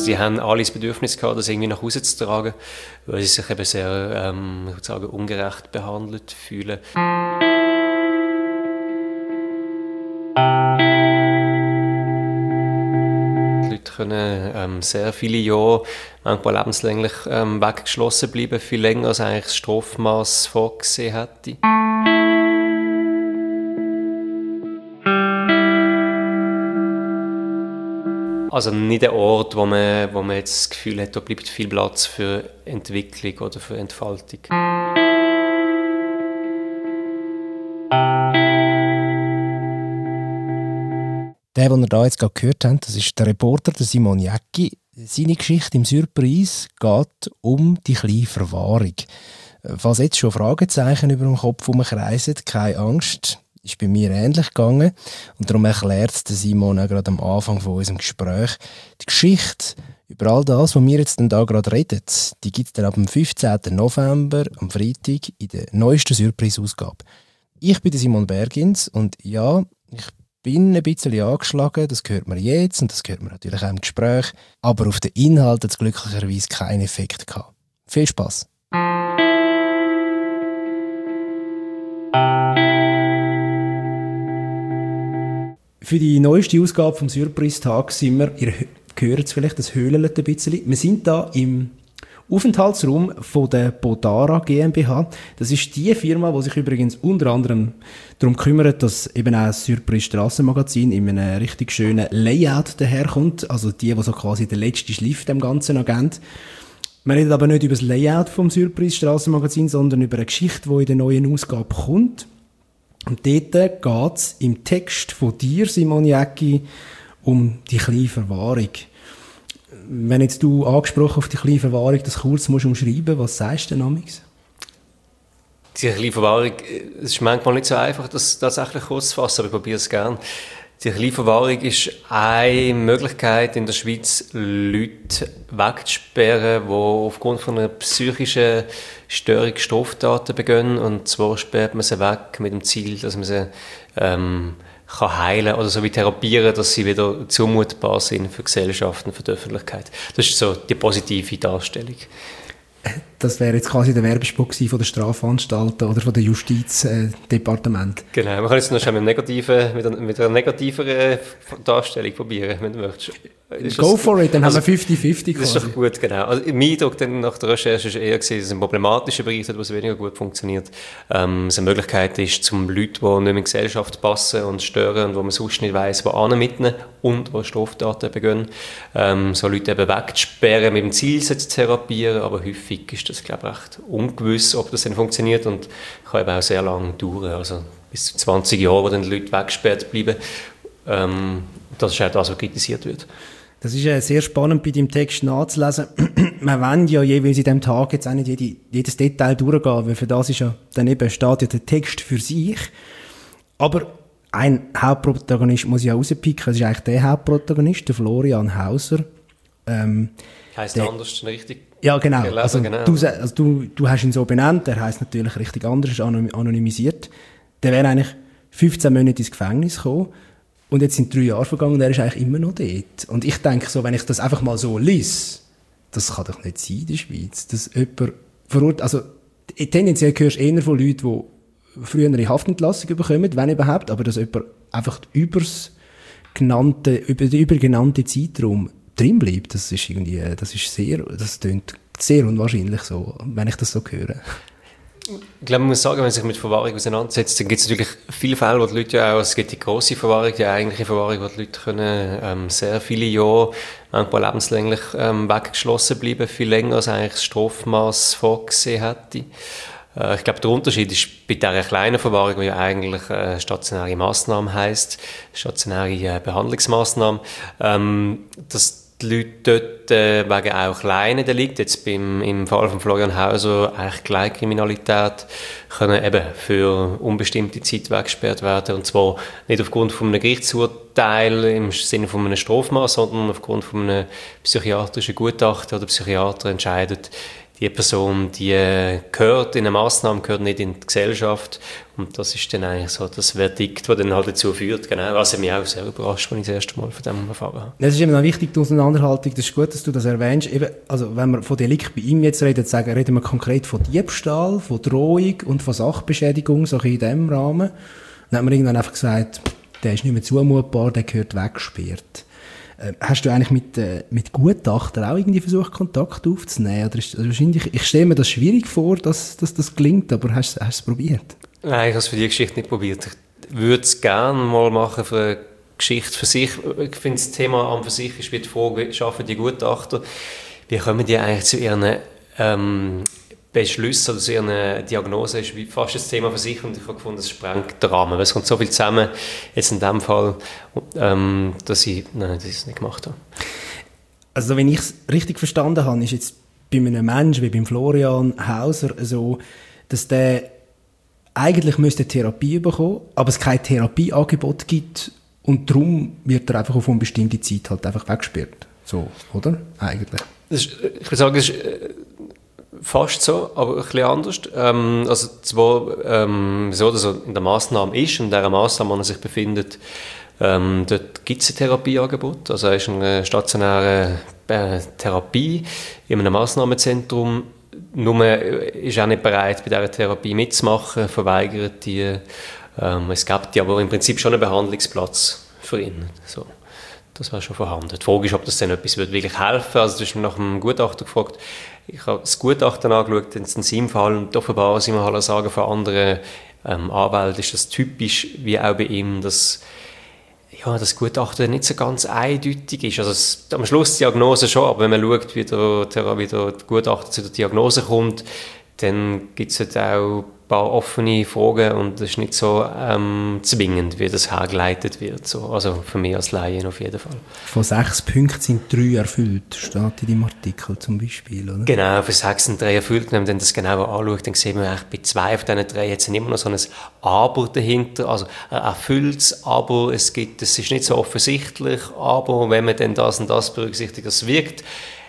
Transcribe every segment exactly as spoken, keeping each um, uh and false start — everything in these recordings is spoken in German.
sie haben alle das Bedürfnis gehabt, das irgendwie nach Hause zu tragen, weil sie sich eben sehr, ähm, ich würde sagen, ungerecht behandelt fühlen. Die Leute können ähm, sehr viele Jahre, manchmal lebenslänglich, ähm, weggeschlossen bleiben, viel länger als eigentlich das Strafmaß vorgesehen hätte. Also nicht ein Ort, wo man, wo man jetzt das Gefühl hat, da bleibt viel Platz für Entwicklung oder für Entfaltung. Der, den ihr da jetzt gerade gehört habt, das ist der Reporter der Simon Jäcki. Seine Geschichte im Surprise geht um die kleine Verwahrung. Falls jetzt schon Fragezeichen über dem Kopf herumkreisen, keine Angst, ist bei mir ähnlich gegangen. Und darum erklärt der Simon auch gerade am Anfang von unserem Gespräch die Geschichte über all das, was wir jetzt da gerade reden. Die gibt es dann ab dem fünfzehnten November, am Freitag, in der neuesten Surprise-Ausgabe. Ich bin der Simon Bergins und ja, ich bin ein bisschen angeschlagen, das hört man jetzt und das hört man natürlich auch im Gespräch, aber auf den Inhalt hat es glücklicherweise keinen Effekt gehabt. Viel Spass! Für die neueste Ausgabe vom Surprise-Tag sind wir, ihr hört es vielleicht, das höhlelt ein bisschen. Wir sind da im Aufenthaltsraum von der Bodara GmbH. Das ist die Firma, die sich übrigens unter anderem darum kümmert, dass eben auch das Surprise Strassenmagazin in einem richtig schönen Layout daherkommt. Also die, die so quasi den letzten Schliff dem Ganzen geben. Wir reden aber nicht über das Layout vom Surprise Strassenmagazin, sondern über eine Geschichte, die in der neuen Ausgabe kommt. Und dort geht es im Text von dir, Simon Jäcki, um die kleine Verwahrung. Wenn jetzt du angesprochen auf die kleine Verwahrung das kurz musst umschreiben, was sagst du denn amigs? Die kleine Verwahrung, es ist manchmal nicht so einfach, das tatsächlich kurz zu fassen, aber ich probiere es gerne. Die kleine Verwahrung ist eine Möglichkeit, in der Schweiz Leute wegzusperren, die aufgrund von einer psychischen Störung Straftaten begehen. Und zwar sperrt man sie weg mit dem Ziel, dass man sie ähm, kann heilen oder so wie therapieren, dass sie wieder zumutbar sind für die Gesellschaft und für die Öffentlichkeit. Das ist so die positive Darstellung. Das wäre jetzt quasi der Werbespot von der Strafanstalten oder von der Justizdepartement. Äh, genau, man kann jetzt noch schon mit, negativen, mit, einer, mit einer negativeren Darstellung probieren, wenn du möchtest. Go for it, dann also, haben wir fünfzig fünfzig. Das ist doch gut, genau. Also, mein Eindruck dann nach der Recherche war eher, dass es ein problematischer Bereich hat, wo es weniger gut funktioniert. Ähm, es eine Möglichkeit ist, zum Leute, die nicht mehr in die Gesellschaft passen und stören und wo man sonst nicht weiss, wo hin mitnehmen und wo Straftaten begehen, ähm, so Leute eben wegzusperren, mit dem Ziel, sie zu therapieren, aber häufig ist das, glaube ich, recht ungewiss, ob das dann funktioniert und kann eben auch sehr lange dauern, also bis zu zwanzig Jahre, wo dann die Leute weggesperrt bleiben. Ähm, das ist auch das, was kritisiert wird. Das ist äh, sehr spannend bei deinem Text nachzulesen. Wir wollen ja jeweils in diesem Tag jetzt auch nicht jede, jedes Detail durchgehen, weil für das ist ja dann eben steht ja der Text für sich. Aber ein Hauptprotagonist muss ich auch rauspicken. Das ist eigentlich der Hauptprotagonist, der Florian Hauser. Ähm, heisst der anders richtig? Ja, genau. Lesen, also, genau. Du, also du, du hast ihn so benannt, er heisst natürlich richtig anders, ist anonymisiert. Der wäre eigentlich fünfzehn Monate ins Gefängnis gekommen. Und jetzt sind drei Jahre vergangen und er ist eigentlich immer noch dort. Und ich denke so, wenn ich das einfach mal so lese, das kann doch nicht sein in der Schweiz, dass jemand verurteilt, also tendenziell hörst du eher von Leuten, die früher eine Haftentlassung bekommen, wenn überhaupt, aber dass jemand einfach übers genannte, über den übergenannten Zeitraum drin bleibt, das ist irgendwie, das ist sehr, das klingt sehr unwahrscheinlich so, wenn ich das so höre. Ich glaube, man muss sagen, wenn man sich mit Verwahrung auseinandersetzt, dann gibt es natürlich viele Fälle, wo die Leute ja auch, es gibt die grosse Verwahrung, die eigentliche Verwahrung, wo die Leute können, ähm, sehr viele Jahre, manchmal lebenslänglich ähm, weggeschlossen bleiben, viel länger als eigentlich das Strafmaß vorgesehen hätte. Äh, ich glaube, der Unterschied ist bei dieser kleinen Verwahrung, die ja eigentlich äh, stationäre Massnahme heisst, stationäre äh, Behandlungsmassnahme, ähm, dass die Leute dort äh, wegen auch kleinen Delikten, jetzt beim, im Fall von Florian Hauser eigentlich Kleinkriminalität, können eben für unbestimmte Zeit weggesperrt werden. Und zwar nicht aufgrund von einem Gerichtsurteil im Sinne von einem Strafmaß, sondern aufgrund von einem psychiatrischen Gutachten oder der Psychiater entscheidet, die Person, die gehört in eine Massnahme, gehört nicht in die Gesellschaft. Und das ist dann eigentlich so das Verdikt, das dann halt dazu führt. Genau, was mich auch sehr überrascht, als ich das erste Mal von dem erfahren habe. Das ist eben auch wichtig, die Auseinanderhaltung. Das ist gut, dass du das erwähnst. Eben, also wenn wir von Delikt bei ihm jetzt reden, sagen, reden wir konkret von Diebstahl, von Drohung und von Sachbeschädigung, so in diesem Rahmen. Dann haben wir irgendwann einfach gesagt, der ist nicht mehr zumutbar, der gehört weggesperrt. Äh, hast du eigentlich mit, äh, mit Gutachtern auch irgendwie versucht, Kontakt aufzunehmen? Oder ist, also wahrscheinlich, ich stelle mir das schwierig vor, dass, dass das gelingt, aber hast, hast du es probiert? Nein, ich habe es für die Geschichte nicht probiert. Ich würde es gerne mal machen für eine Geschichte für sich. Ich finde, das Thema an für sich ist wie die Frage, schaffen die Gutachter, wie kommen die eigentlich zu ihren ähm, Beschlüssen oder zu ihren Diagnosen? Das ist wie fast das Thema für sich und ich habe gefunden, es sprengt den Rahmen. Weil es kommt so viel zusammen, jetzt in dem Fall, ähm, dass ich, nein, dass ich es nicht gemacht habe. Also wenn ich es richtig verstanden habe, ist jetzt bei einem Menschen wie beim Florian Hauser so, dass der eigentlich müsste Therapie bekommen, aber es kein Therapieangebot gibt und darum wird er einfach auf eine bestimmte Zeit halt einfach weggesperrt. So, oder? Eigentlich. Das ist, ich würde sagen, das ist fast so, aber ein bisschen anders. Ähm, also zwar ähm, so, dass er in der Massnahme ist und in dieser Massnahme, an er sich befindet, ähm, dort gibt es ein Therapieangebot. Also er ist in einer stationären äh, Therapie in einem Massnahmenzentrum. Nur ist er nicht bereit, bei dieser Therapie mitzumachen, verweigert die. Ähm, es gibt ja aber im Prinzip schon einen Behandlungsplatz für ihn. So, das war schon vorhanden. Die Frage ist, ob das dann etwas wird wirklich helfen würde. Also du hast mich nach dem Gutachter gefragt. Ich habe das Gutachten angeschaut, in seinem Fall, und offenbar sind wir halt sagen, von anderen ähm, Anwälten ist das typisch, wie auch bei ihm, dass ja, das Gutachten nicht so ganz eindeutig ist. Also es, am Schluss die Diagnose schon, aber wenn man schaut, wie der, wie der Gutachter zu der Diagnose kommt, dann gibt es halt auch ein paar offene Fragen und es ist nicht so ähm, zwingend, wie das hergeleitet wird. So. Also für mich als Laien auf jeden Fall. Von sechs Punkten sind drei erfüllt, steht in deinem Artikel zum Beispiel, oder? Genau, für sechs sind drei erfüllt. Wenn man dann das genauer anschaut, dann sehen wir eigentlich bei zwei von diesen drei jetzt immer noch so ein Aber dahinter, also ein erfülltes Aber, es gibt, es ist nicht so offensichtlich, aber wenn man dann das und das berücksichtigt, das wirkt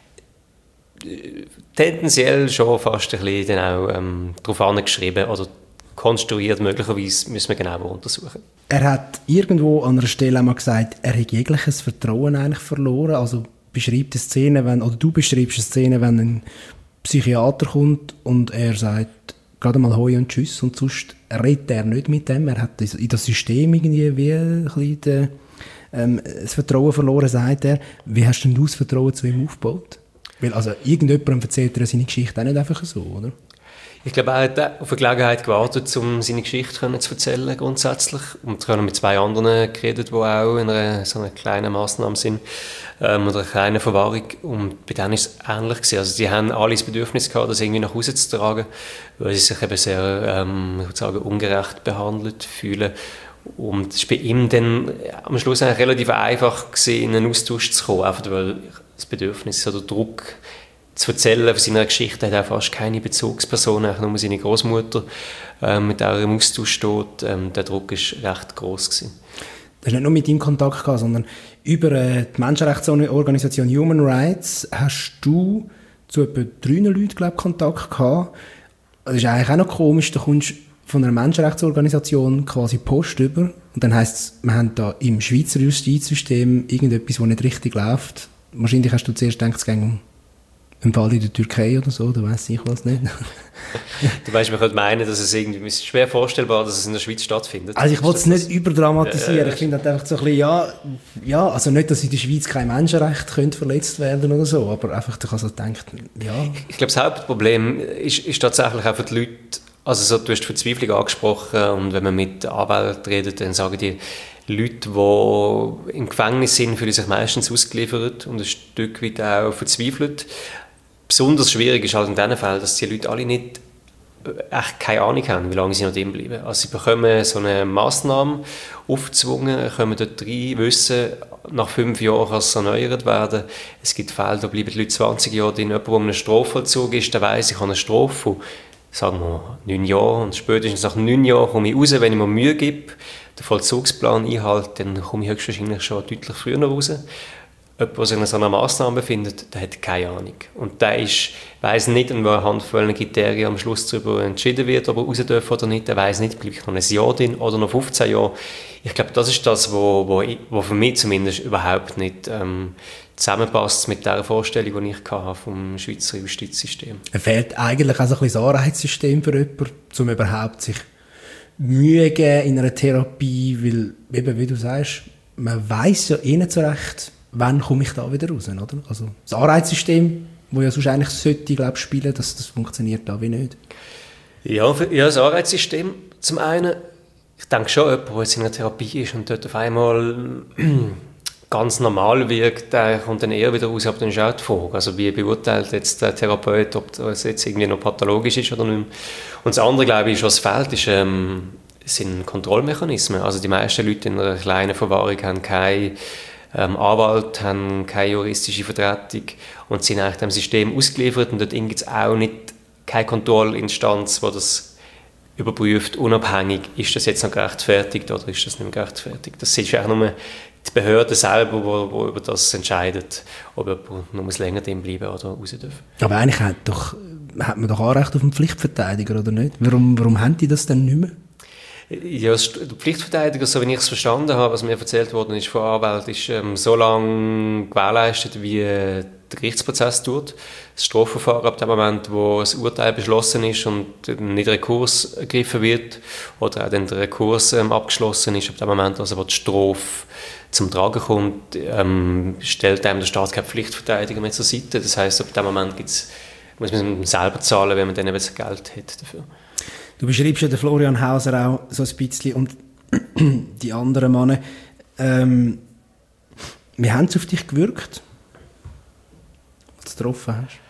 tendenziell schon fast ein bisschen dann auch ähm, darauf angeschrieben oder konstruiert, möglicherweise müssen wir genauer untersuchen. Er hat irgendwo an einer Stelle einmal gesagt, er hat jegliches Vertrauen eigentlich verloren, also beschreibt eine Szene, wenn, oder du beschreibst eine Szene, wenn ein Psychiater kommt und er sagt, gerade mal Hoi und Tschüss und sonst redet er nicht mit dem, er hat in das System irgendwie wie ein bisschen den, ähm, das Vertrauen verloren, sagt er. Wie hast denn du das Vertrauen zu ihm aufgebaut? Weil also irgendjemandem erzählt er seine Geschichte auch nicht einfach so, oder? Ich glaube, er hat auf eine Gelegenheit gewartet, um seine Geschichte zu erzählen, grundsätzlich. Und wir haben mit zwei anderen geredet, die auch in einer so einer kleinen Massnahme sind, ähm, oder einer kleinen Verwahrung. Und bei denen ist es ähnlich gewesen. Also, die haben alle das Bedürfnis gehabt, das irgendwie nach Hause zu tragen, weil sie sich eben sehr, ähm, ich würde sagen, ungerecht behandelt fühlen. Und es war bei ihm dann am Schluss eigentlich relativ einfach gewesen, in einen Austausch zu kommen, einfach weil das Bedürfnis oder Druck zu erzählen von seiner Geschichte hat auch fast keine Bezugsperson, eigentlich nur seine Großmutter, ähm, mit der er im Austausch steht. Ähm, der Druck war recht gross gewesen. Du hast nicht nur mit ihm Kontakt gehabt, sondern über äh, die Menschenrechtsorganisation Human Rights hast du zu etwa drei Leuten, glaube ich, Kontakt gehabt. Das ist eigentlich auch noch komisch, du kommst von einer Menschenrechtsorganisation quasi Post über und dann heisst es, wir haben da im Schweizer Justizsystem irgendetwas, das nicht richtig läuft. Wahrscheinlich hast du zuerst gedacht, es ging um einen Fall in der Türkei oder so, da weiss ich was nicht. Du weißt, man könnte meinen, dass es irgendwie, es ist schwer vorstellbar, dass es in der Schweiz stattfindet. Also ich wollte es nicht überdramatisieren, äh, ich finde halt einfach so ein bisschen, ja, ja, also nicht, dass in der Schweiz kein Menschenrecht könnte verletzt werden oder so, aber einfach, ich habe so gedacht, ja. Ich glaube, das Hauptproblem ist, ist tatsächlich auch für die Leute, also so, du hast die Verzweiflung angesprochen und wenn man mit Anwälten redet, dann sagen die Leute, die im Gefängnis sind, fühlen sich meistens ausgeliefert und ein Stück weit auch verzweifelt. Besonders schwierig ist halt in diesen Fällen, dass die Leute alle nicht echt keine Ahnung haben, wie lange sie noch drin bleiben. Also sie bekommen so eine Massnahme aufgezwungen, kommen dort rein, wissen, nach fünf Jahren kann es erneuert werden. Es gibt Fälle, da bleiben die Leute zwanzig Jahre drin. Jemand, der in einem Strafvollzug ist, der weiss, ich habe eine Strafe von, sagen wir, neun Jahren. Und spätestens nach neun Jahren komme ich raus, wenn ich mir Mühe gebe, den Vollzugsplan einhalte, dann komme ich höchstwahrscheinlich schon deutlich früher raus. jemand, der sich in so einer Massnahme befindet, der hat keine Ahnung. Und der ist, weiss nicht, an welcher Handvoll Kriterien am Schluss darüber entschieden wird, ob er raus darf oder nicht. Der weiss nicht, bleibe ich noch ein Jahr drin oder noch fünfzehn Jahre. Ich glaube, das ist das, wo, wo, wo für mich zumindest überhaupt nicht ähm, zusammenpasst mit der Vorstellung, die ich hatte vom Schweizer Justizsystem. Es fehlt eigentlich auch so ein bisschen das Anreizsystem für jemanden, um überhaupt sich Mühe geben in einer Therapie, weil, eben, wie du sagst, man weiss ja eh nicht so recht, wann komme ich da wieder raus, oder? Also das Anreizsystem, das ja sonst eigentlich sollte, glaube ich, spielen, das, das funktioniert da wie nicht. Ja, für, ja, das Anreizsystem zum einen, ich denke schon, jemand, der jetzt in einer Therapie ist und dort auf einmal ganz normal wirkt, der kommt dann eher wieder raus, aber dann ist auch die Frage, also wie beurteilt jetzt der Therapeut, ob es jetzt irgendwie noch pathologisch ist oder nicht. Und das andere, glaube ich, was fehlt, ist, ähm, sind Kontrollmechanismen. Also die meisten Leute in einer kleinen Verwahrung haben keine ähm, Anwalt, haben keine juristische Vertretung und sind eigentlich dem System ausgeliefert und dort gibt es auch nicht keine Kontrollinstanz, die das überprüft, unabhängig, ist das jetzt noch gerechtfertigt oder ist das nicht mehr gerechtfertigt. Das ist auch nur die Behörde selber, die, die über das entscheidet, ob jemand noch länger drin bleiben oder raus darf. Aber eigentlich hat, doch, hat man doch Anrecht auf einen Pflichtverteidiger, oder nicht? Warum, warum haben die das denn nicht mehr? Ja, der Pflichtverteidiger, so wie ich es verstanden habe, was mir erzählt worden ist von Anwälten, ist ähm, so lange gewährleistet, wie äh, der Gerichtsprozess dauert. Das Strafverfahren ab dem Moment, wo das Urteil beschlossen ist und nicht Rekurs ergriffen wird oder auch dann der Rekurs ähm, abgeschlossen ist, ab dem Moment, also wo die Strafe zum Tragen kommt, ähm, stellt einem der Staat keine Pflichtverteidiger mehr zur Seite. Das heisst, ab dem Moment gibt's, muss man selber zahlen, wenn man dann eben das Geld hat dafür. Du beschreibst ja den Florian Hauser auch so ein bisschen und die anderen Männer. Ähm, wie haben sie auf dich gewirkt, als du getroffen hast?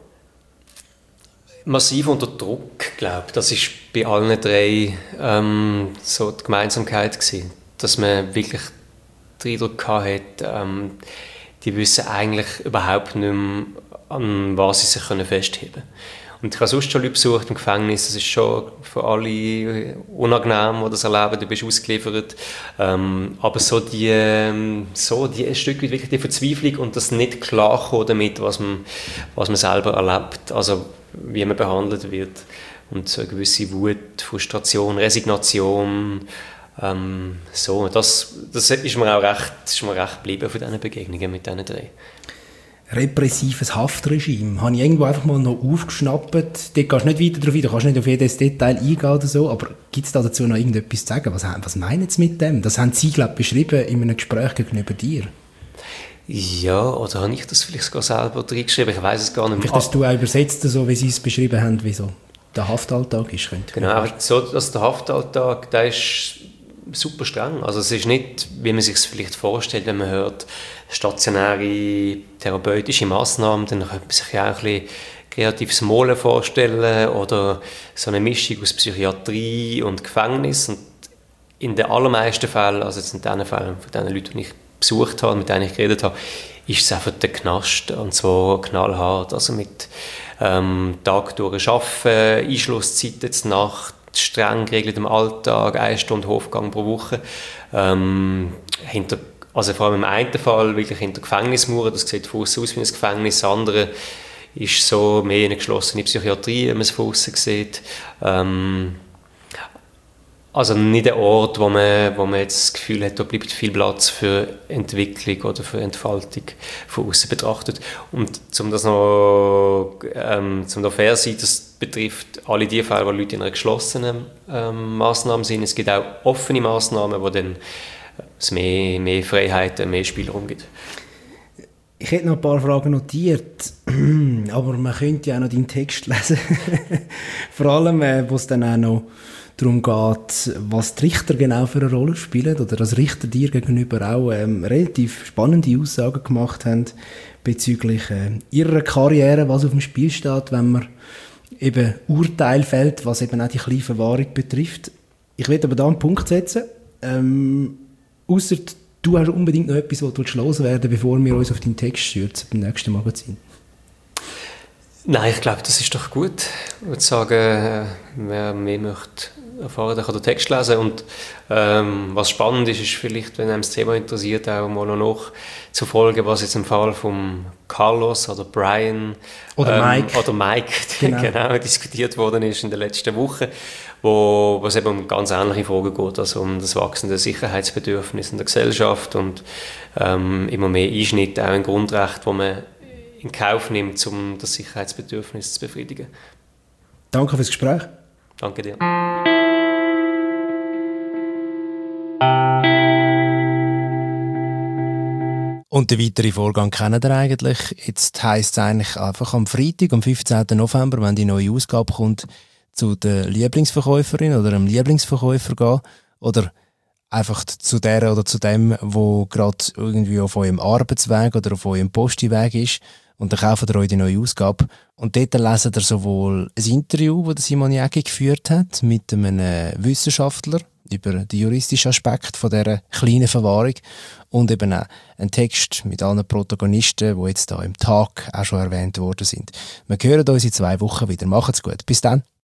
Massiv unter Druck, glaube ich. Das war bei allen drei ähm, so die Gemeinsamkeit gewesen, dass man wirklich den Eindruck hatte, ähm, die wissen eigentlich überhaupt nicht mehr, an was sie sich festheben können. Und ich habe sonst schon Leute besucht im Gefängnis, das ist schon für alle unangenehm, die das erleben, du bist ausgeliefert. Ähm, aber so die, so die ein Stück weit wirklich die Verzweiflung und das nicht klarkommen damit, was man, was man selber erlebt, also wie man behandelt wird. Und so eine gewisse Wut, Frustration, Resignation, ähm, so, das, das ist mir auch recht, ist mir recht geblieben von diesen Begegnungen mit diesen drei. Repressives Haftregime. Habe ich irgendwo einfach mal noch aufgeschnappt. Dort gehst du nicht weiter drauf ein, du kannst nicht auf jedes Detail eingehen oder so, aber gibt es da dazu noch irgendetwas zu sagen? Was, was meinen Sie mit dem? Das haben Sie, glaube ich, beschrieben in einem Gespräch gegenüber dir. Ja, oder habe ich das vielleicht sogar selber reingeschrieben? Ich weiß es gar nicht mehr. Vielleicht hast du auch übersetzt, so wie Sie es beschrieben haben, wie so der Haftaltag ist. Genau, aber so, also der Haftalltag, der ist super streng. Also es ist nicht, wie man sich es vielleicht vorstellt, wenn man hört, stationäre therapeutische Massnahmen, dann könnte man sich ja auch ein bisschen kreatives Molen vorstellen oder so eine Mischung aus Psychiatrie und Gefängnis. Und in den allermeisten Fällen, also jetzt in den Fällen von den Leuten, die ich besucht habe, mit denen ich geredet habe, ist es einfach der Knast, und zwar knallhart, also mit ähm, Tag durch Arbeiten, Einschlusszeiten zur Nacht, streng geregeltem Alltag, eine Stunde Hofgang pro Woche. Ähm, hinter, also vor allem im einen Fall wirklich hinter Gefängnismauern, das sieht von außen aus wie ein Gefängnis, das andere ist so mehr eine geschlossene Psychiatrie, wenn man es von außen sieht. Ähm, also nicht ein Ort, wo man, wo man jetzt das Gefühl hat, da bleibt viel Platz für Entwicklung oder für Entfaltung von außen betrachtet. Und um das noch, ähm, zum noch fair sein, das betrifft alle die Fälle, wo Leute in einer geschlossenen ähm, Massnahme sind. Es gibt auch offene Massnahmen, wo dann es mehr, mehr Freiheiten, mehr Spielraum gibt. Ich hätte noch ein paar Fragen notiert, aber man könnte ja auch noch deinen Text lesen. Vor allem, äh, wo es dann auch noch darum geht, was die Richter genau für eine Rolle spielen oder dass Richter dir gegenüber auch ähm, relativ spannende Aussagen gemacht haben bezüglich äh, ihrer Karriere, was auf dem Spiel steht, wenn man eben Urteil fällt, was eben auch die kleine Verwahrung betrifft. Ich will aber da einen Punkt setzen, ähm, ausser du hast unbedingt noch etwas, was du loswerden willst, bevor wir uns auf deinen Text stürzen beim nächsten Magazin. Nein, ich glaube, das ist doch gut. Ich würde sagen, wer mehr möchte erfahren, kann den Text lesen. Und ähm, was spannend ist, ist vielleicht, wenn einem das Thema interessiert, auch mal noch zu folgen, was jetzt im Fall von Carlos oder Brian oder ähm, Mike, oder Mike genau. genau, diskutiert worden ist in den letzten Wochen, wo es eben um ganz ähnliche Fragen geht, also um das wachsende Sicherheitsbedürfnis in der Gesellschaft und ähm, immer mehr Einschnitte auch in Grundrechte, wo man in Kauf nimmt, um das Sicherheitsbedürfnis zu befriedigen. Danke fürs Gespräch. Danke dir. Und den weiteren Vorgang kennen ihr eigentlich. Jetzt heisst es eigentlich einfach am Freitag, am fünfzehnten November, wenn die neue Ausgabe kommt, zu der Lieblingsverkäuferin oder dem Lieblingsverkäufer gehen. Oder einfach zu der oder zu dem, wo gerade irgendwie auf eurem Arbeitsweg oder auf eurem Postiweg ist. Und dann kauft ihr euch die neue Ausgabe. Und dort lesen ihr sowohl ein Interview, das Simon Jägi geführt hat, mit einem Wissenschaftler über den juristischen Aspekt von dieser kleinen Verwahrung und eben auch einen Text mit allen Protagonisten, die jetzt hier im Tag auch schon erwähnt worden sind. Wir hören uns in zwei Wochen wieder. Macht's gut. Bis dann.